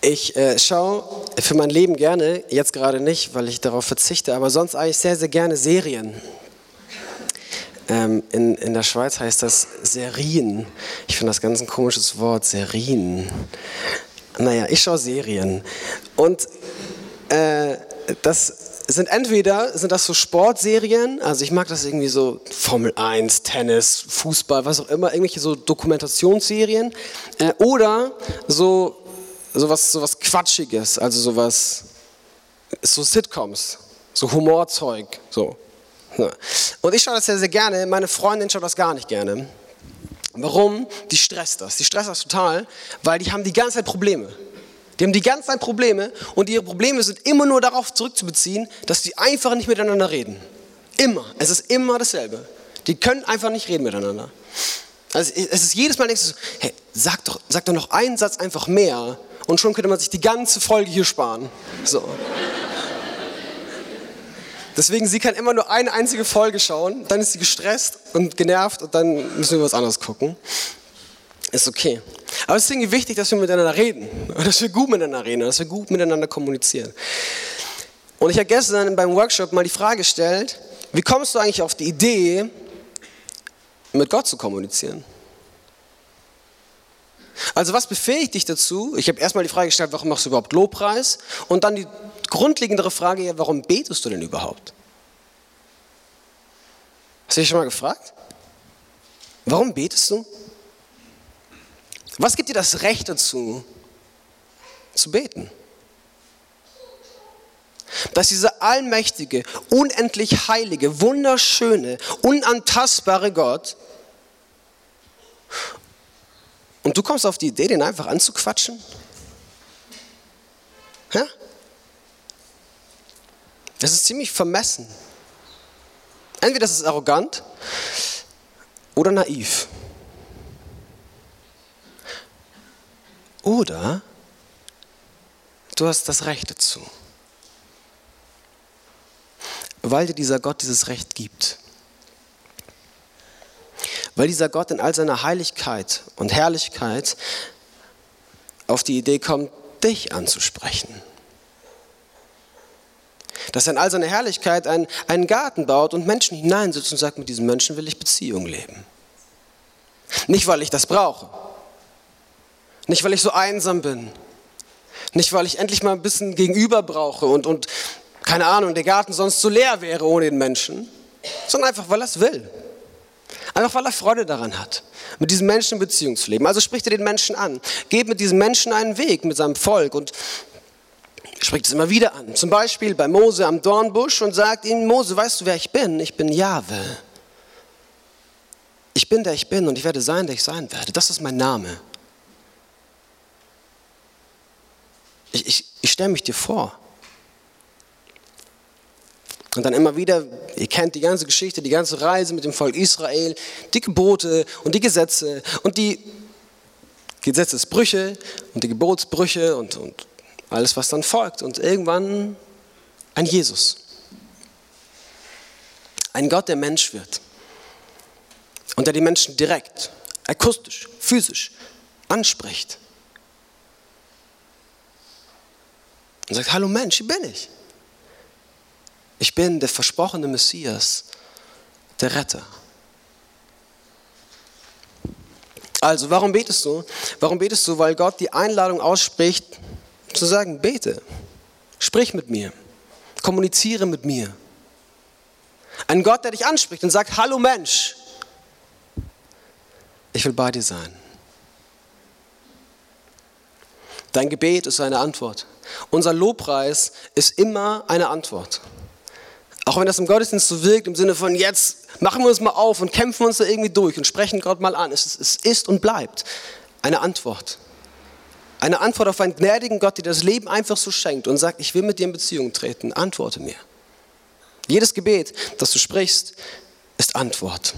Ich schaue für mein Leben gerne, jetzt gerade nicht, weil ich darauf verzichte, aber sonst eigentlich sehr, sehr gerne Serien. In der Schweiz heißt das Serien. Ich finde das ganz ein komisches Wort, Serien. Naja, ich schaue Serien. Und das sind das so Sportserien, also ich mag das irgendwie so Formel 1, Tennis, Fußball, was auch immer, irgendwelche so Dokumentationsserien oder sowas Quatschiges, also so Sitcoms, so Humorzeug, so. Ja. Und ich schaue das sehr, sehr gerne, meine Freundin schaut das gar nicht gerne. Warum? Die stresst das total, weil die haben die ganze Zeit Probleme. Die haben die ganze Zeit Probleme und ihre Probleme sind immer nur darauf zurückzubeziehen, dass die einfach nicht miteinander reden. Immer. Es ist immer dasselbe. Die können einfach nicht reden miteinander. Also es ist jedes Mal, denkst du so, hey, sag doch noch einen Satz einfach mehr und schon könnte man sich die ganze Folge hier sparen. So. Deswegen, sie kann immer nur eine einzige Folge schauen, dann ist sie gestresst und genervt und dann müssen wir was anderes gucken. Ist okay. Aber es ist irgendwie wichtig, dass wir miteinander reden, dass wir gut miteinander reden, dass wir gut miteinander kommunizieren. Und ich habe gestern beim Workshop mal die Frage gestellt, wie kommst du eigentlich auf die Idee, mit Gott zu kommunizieren? Also was befähigt dich dazu? Ich habe erstmal die Frage gestellt, warum machst du überhaupt Lobpreis? Und dann die grundlegendere Frage, ja, warum betest du denn überhaupt? Hast du dich schon mal gefragt? Warum betest du? Was gibt dir das Recht dazu, zu beten? Dass dieser allmächtige, unendlich heilige, wunderschöne, unantastbare Gott, und du kommst auf die Idee, den einfach anzuquatschen? Ja? Das ist ziemlich vermessen. Entweder das ist arrogant oder naiv. Oder du hast das Recht dazu. Weil dir dieser Gott dieses Recht gibt. Weil dieser Gott in all seiner Heiligkeit und Herrlichkeit auf die Idee kommt, dich anzusprechen. Dass er in all seiner Herrlichkeit einen Garten baut und Menschen hineinsetzt und sagt, mit diesen Menschen will ich Beziehung leben. Nicht, weil ich das brauche. Nicht, weil ich so einsam bin. Nicht, weil ich endlich mal ein bisschen Gegenüber brauche und keine Ahnung, der Garten sonst so leer wäre ohne den Menschen. Sondern einfach, weil er es will. Einfach, weil er Freude daran hat, mit diesen Menschen in Beziehung zu leben. Also spricht er den Menschen an. Geht mit diesen Menschen einen Weg, mit seinem Volk und spricht es immer wieder an. Zum Beispiel bei Mose am Dornbusch und sagt ihm, Mose, weißt du, wer ich bin? Ich bin Jahwe. Ich bin, der ich bin und ich werde sein, der ich sein werde. Das ist mein Name. Ich stelle mich dir vor. Und dann immer wieder, ihr kennt die ganze Geschichte, die ganze Reise mit dem Volk Israel, die Gebote und die Gesetze und die Gesetzesbrüche und die Gebotsbrüche und alles, was dann folgt. Und irgendwann ein Jesus. Ein Gott, der Mensch wird. Und der die Menschen direkt, akustisch, physisch anspricht. Und sagt, hallo Mensch, hier bin ich. Ich bin der versprochene Messias, der Retter. Also, warum betest du? Warum betest du? Weil Gott die Einladung ausspricht, zu sagen, bete, sprich mit mir, kommuniziere mit mir. Ein Gott, der dich anspricht und sagt, hallo Mensch, ich will bei dir sein. Dein Gebet ist eine Antwort. Unser Lobpreis ist immer eine Antwort. Auch wenn das im Gottesdienst so wirkt, im Sinne von jetzt machen wir uns mal auf und kämpfen uns da irgendwie durch und sprechen Gott mal an. Es ist und bleibt eine Antwort. Eine Antwort auf einen gnädigen Gott, der das Leben einfach so schenkt und sagt, ich will mit dir in Beziehung treten. Antworte mir. Jedes Gebet, das du sprichst, ist Antwort.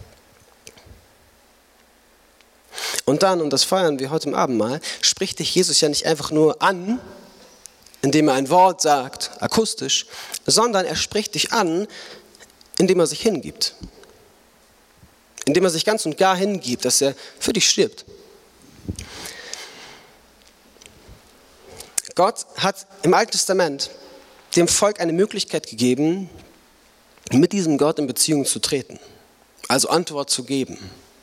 Und dann, und das feiern wir heute im Abendmahl, spricht dich Jesus ja nicht einfach nur an, indem er ein Wort sagt, akustisch, sondern er spricht dich an, indem er sich hingibt. Indem er sich ganz und gar hingibt, dass er für dich stirbt. Gott hat im Alten Testament dem Volk eine Möglichkeit gegeben, mit diesem Gott in Beziehung zu treten, also Antwort zu geben.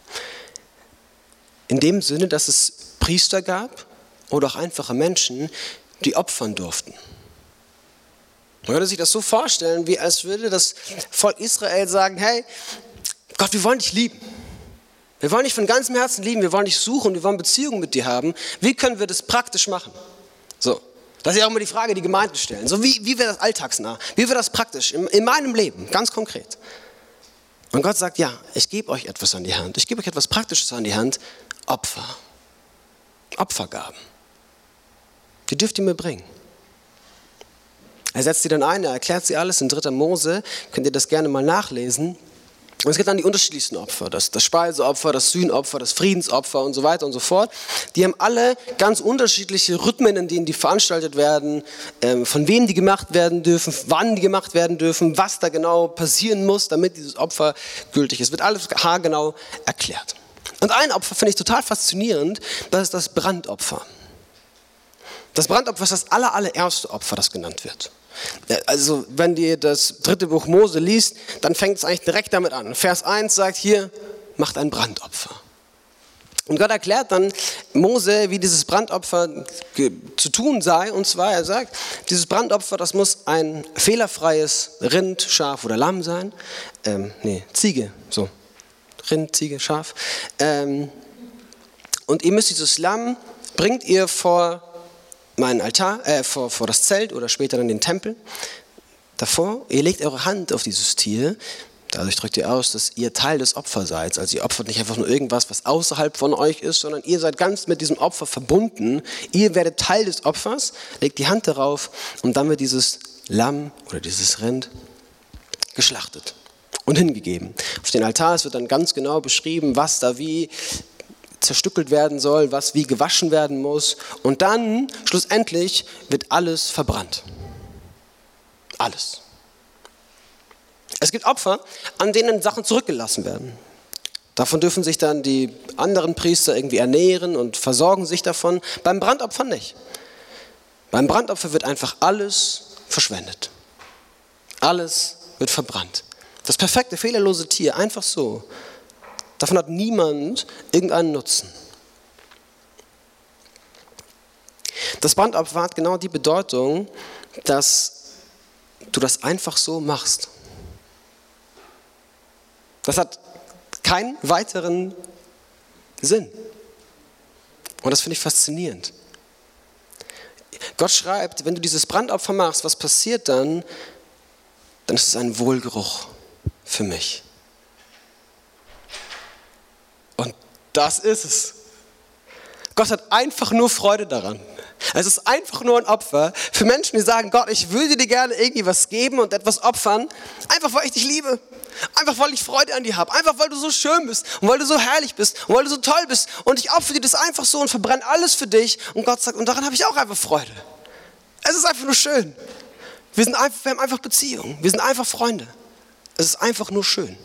In dem Sinne, dass es Priester gab oder auch einfache Menschen, die opfern durften. Man würde sich das so vorstellen, wie als würde das Volk Israel sagen, hey, Gott, wir wollen dich lieben. Wir wollen dich von ganzem Herzen lieben, wir wollen dich suchen, wir wollen Beziehungen mit dir haben. Wie können wir das praktisch machen? So, das ist ja auch immer die Frage, die Gemeinden stellen. So, wie wäre das alltagsnah? Wie wäre das praktisch in meinem Leben, ganz konkret? Und Gott sagt, ja, ich gebe euch etwas an die Hand. Ich gebe euch etwas Praktisches an die Hand. Opfer. Opfergaben. Die dürft ihr mir bringen. Er setzt sie dann ein, er erklärt sie alles in 3. Mose. Könnt ihr das gerne mal nachlesen. Und es gibt dann die unterschiedlichsten Opfer. Das Speiseopfer, das Sühnopfer, das Friedensopfer und so weiter und so fort. Die haben alle ganz unterschiedliche Rhythmen, in denen die veranstaltet werden, von wem die gemacht werden dürfen, wann die gemacht werden dürfen, was da genau passieren muss, damit dieses Opfer gültig ist. Wird alles haargenau erklärt. Und ein Opfer finde ich total faszinierend, das ist das Brandopfer. Das Brandopfer ist das allererste Opfer, das genannt wird. Also wenn ihr das 3. Buch Mose liest, dann fängt es eigentlich direkt damit an. Vers 1 sagt hier, macht ein Brandopfer. Und Gott erklärt dann Mose, wie dieses Brandopfer zu tun sei. Und zwar, er sagt, dieses Brandopfer, das muss ein fehlerfreies Rind, Schaf oder Lamm sein. Ziege, so. Rind, Ziege, Schaf. Und ihr müsst dieses Lamm, bringt ihr vor meinen Altar, vor das Zelt oder später dann den Tempel. Davor, ihr legt eure Hand auf dieses Tier. Dadurch drückt ihr aus, dass ihr Teil des Opfers seid. Also ihr opfert nicht einfach nur irgendwas, was außerhalb von euch ist, sondern ihr seid ganz mit diesem Opfer verbunden. Ihr werdet Teil des Opfers, legt die Hand darauf und dann wird dieses Lamm oder dieses Rind geschlachtet und hingegeben. Auf den Altar wird dann ganz genau beschrieben, was da wie zerstückelt werden soll, was wie gewaschen werden muss. Und dann, schlussendlich, wird alles verbrannt. Alles. Es gibt Opfer, an denen Sachen zurückgelassen werden. Davon dürfen sich dann die anderen Priester irgendwie ernähren und versorgen sich davon. Beim Brandopfer nicht. Beim Brandopfer wird einfach alles verschwendet. Alles wird verbrannt. Das perfekte, fehlerlose Tier, einfach so. Davon hat niemand irgendeinen Nutzen. Das Brandopfer hat genau die Bedeutung, dass du das einfach so machst. Das hat keinen weiteren Sinn. Und das finde ich faszinierend. Gott schreibt, wenn du dieses Brandopfer machst, was passiert dann? Dann ist es ein Wohlgeruch für mich. Und das ist es. Gott hat einfach nur Freude daran. Es ist einfach nur ein Opfer für Menschen, die sagen, Gott, ich würde dir gerne irgendwie was geben und etwas opfern, einfach weil ich dich liebe. Einfach weil ich Freude an dir habe. Einfach weil du so schön bist und weil du so herrlich bist und weil du so toll bist. Und ich opfere dir das einfach so und verbrenne alles für dich. Und Gott sagt, und daran habe ich auch einfach Freude. Es ist einfach nur schön. Wir haben einfach Beziehungen. Wir sind einfach Freunde. Es ist einfach nur schön.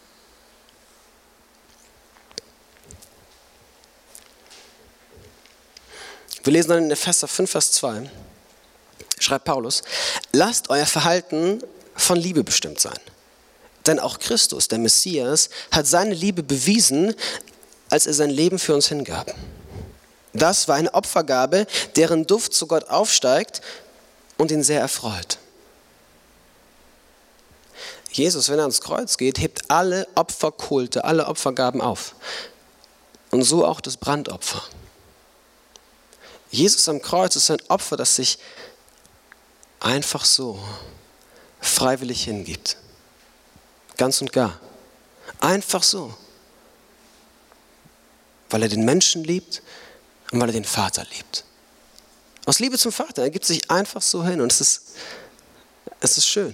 Wir lesen dann in Epheser 5, Vers 2, schreibt Paulus, lasst euer Verhalten von Liebe bestimmt sein. Denn auch Christus, der Messias, hat seine Liebe bewiesen, als er sein Leben für uns hingab. Das war eine Opfergabe, deren Duft zu Gott aufsteigt und ihn sehr erfreut. Jesus, wenn er ans Kreuz geht, hebt alle Opferkulte, alle Opfergaben auf. Und so auch das Brandopfer. Jesus am Kreuz ist ein Opfer, das sich einfach so freiwillig hingibt. Ganz und gar. Einfach so. Weil er den Menschen liebt und weil er den Vater liebt. Aus Liebe zum Vater. Er gibt sich einfach so hin und es ist schön.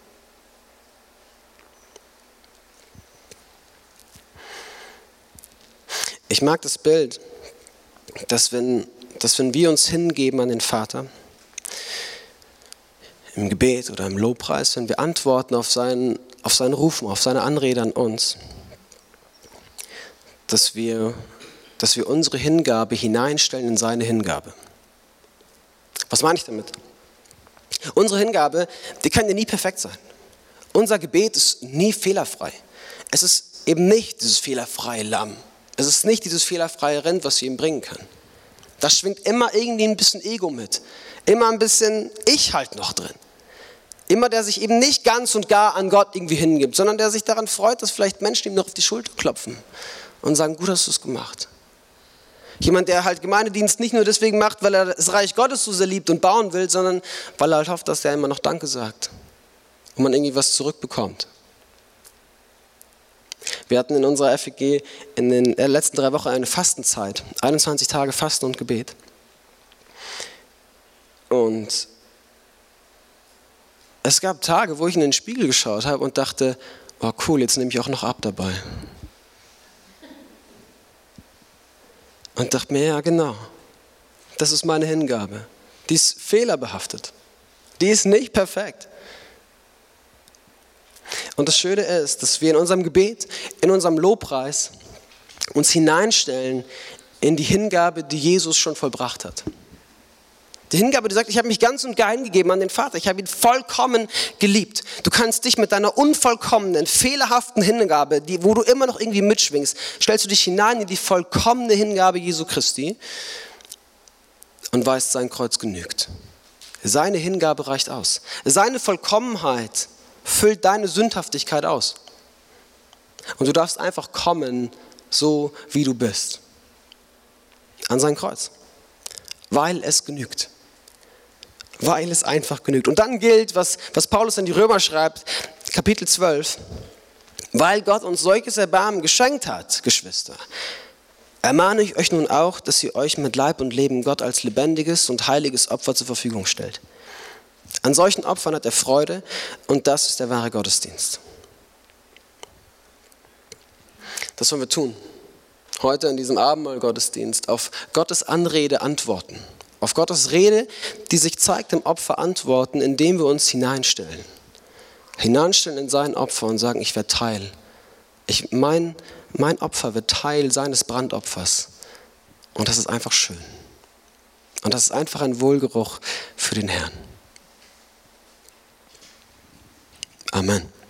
Ich mag das Bild, dass wenn wir uns hingeben an den Vater, im Gebet oder im Lobpreis, wenn wir antworten auf seinen Rufen, auf seine Anrede an uns, dass wir unsere Hingabe hineinstellen in seine Hingabe. Was meine ich damit? Unsere Hingabe, die kann ja nie perfekt sein. Unser Gebet ist nie fehlerfrei. Es ist eben nicht dieses fehlerfreie Lamm. Es ist nicht dieses fehlerfreie Rind, was wir ihm bringen können. Da schwingt immer irgendwie ein bisschen Ego mit. Immer ein bisschen Ich halt noch drin. Immer der sich eben nicht ganz und gar an Gott irgendwie hingibt, sondern der sich daran freut, dass vielleicht Menschen ihm noch auf die Schulter klopfen und sagen, gut hast du es gemacht. Jemand, der halt Gemeindedienst nicht nur deswegen macht, weil er das Reich Gottes so sehr liebt und bauen will, sondern weil er halt hofft, dass der immer noch Danke sagt und man irgendwie was zurückbekommt. Wir hatten in unserer FEG in den letzten 3 Wochen eine Fastenzeit, 21 Tage Fasten und Gebet. Und es gab Tage, wo ich in den Spiegel geschaut habe und dachte, oh cool, jetzt nehme ich auch noch ab dabei. Und dachte mir, ja genau, das ist meine Hingabe. Die ist fehlerbehaftet. Die ist nicht perfekt. Und das Schöne ist, dass wir in unserem Gebet, in unserem Lobpreis uns hineinstellen in die Hingabe, die Jesus schon vollbracht hat. Die Hingabe, die sagt, ich habe mich ganz und gar hingegeben an den Vater. Ich habe ihn vollkommen geliebt. Du kannst dich mit deiner unvollkommenen, fehlerhaften Hingabe, wo du immer noch irgendwie mitschwingst, stellst du dich hinein in die vollkommene Hingabe Jesu Christi und weißt, sein Kreuz genügt. Seine Hingabe reicht aus. Seine Vollkommenheit füllt deine Sündhaftigkeit aus. Und du darfst einfach kommen, so wie du bist. An sein Kreuz. Weil es genügt. Weil es einfach genügt. Und dann gilt, was Paulus in die Römer schreibt, Kapitel 12, weil Gott uns solches Erbarmen geschenkt hat, Geschwister, ermahne ich euch nun auch, dass ihr euch mit Leib und Leben Gott als lebendiges und heiliges Opfer zur Verfügung stellt. An solchen Opfern hat er Freude und das ist der wahre Gottesdienst. Das wollen wir tun. Heute in diesem Abendmahl-Gottesdienst auf Gottes Anrede antworten. Auf Gottes Rede, die sich zeigt im Opfer antworten, indem wir uns hineinstellen. Hineinstellen in sein Opfer und sagen, ich werde Teil. Mein Opfer wird Teil seines Brandopfers. Und das ist einfach schön. Und das ist einfach ein Wohlgeruch für den Herrn. Amen.